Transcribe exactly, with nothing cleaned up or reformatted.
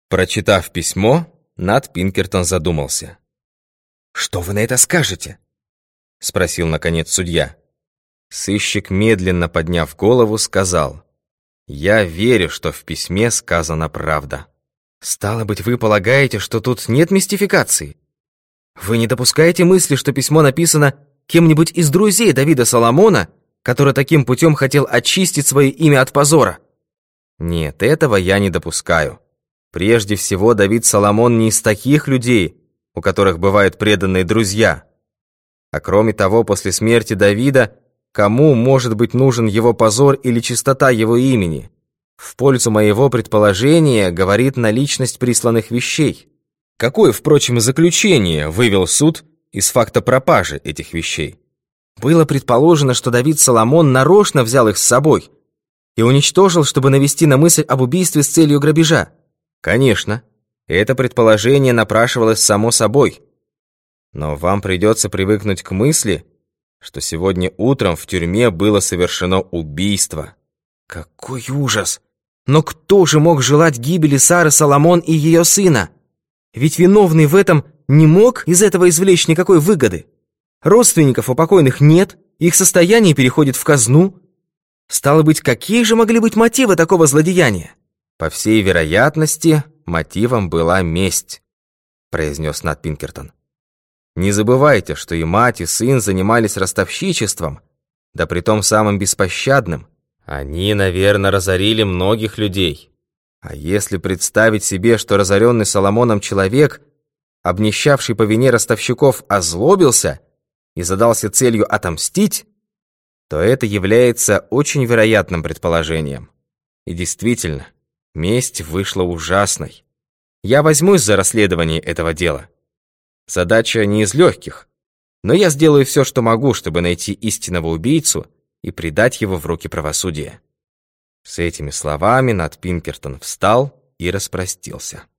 Прочитав письмо, Нат Пинкертон задумался. «Что вы на это скажете?» — спросил, наконец, судья. Сыщик, медленно подняв голову, сказал: «Я верю, что в письме сказана правда». «Стало быть, вы полагаете, что тут нет мистификации? Вы не допускаете мысли, что письмо написано кем-нибудь из друзей Давида Соломона, который таким путем хотел очистить свое имя от позора?» «Нет, этого я не допускаю. Прежде всего, Давид Соломон не из таких людей, у которых бывают преданные друзья. А кроме того, после смерти Давида, кому может быть нужен его позор или чистота его имени? В пользу моего предположения говорит наличность присланных вещей. Какое, впрочем, заключение вывел суд из факта пропажи этих вещей? Было предположено, что Давид Соломон нарочно взял их с собой и уничтожил, чтобы навести на мысль об убийстве с целью грабежа. Конечно, это предположение напрашивалось само собой. Но вам придется привыкнуть к мысли, что сегодня утром в тюрьме было совершено убийство. Какой ужас! Но кто же мог желать гибели Сары Соломон и ее сына? Ведь виновный в этом не мог из этого извлечь никакой выгоды. Родственников у покойных нет, их состояние переходит в казну. Стало быть, какие же могли быть мотивы такого злодеяния? По всей вероятности, мотивом была месть, произнес Нат Пинкертон. Не забывайте, что и мать, и сын занимались ростовщичеством, да притом самым беспощадным. Они, наверное, разорили многих людей. А если представить себе, что разоренный Соломоном человек, обнищавший по вине ростовщиков, озлобился и задался целью отомстить, то это является очень вероятным предположением. И действительно, месть вышла ужасной. Я возьмусь за расследование этого дела. Задача не из легких, но я сделаю все, что могу, чтобы найти истинного убийцу и предать его в руки правосудия». С этими словами Нат Пинкертон встал и распростился.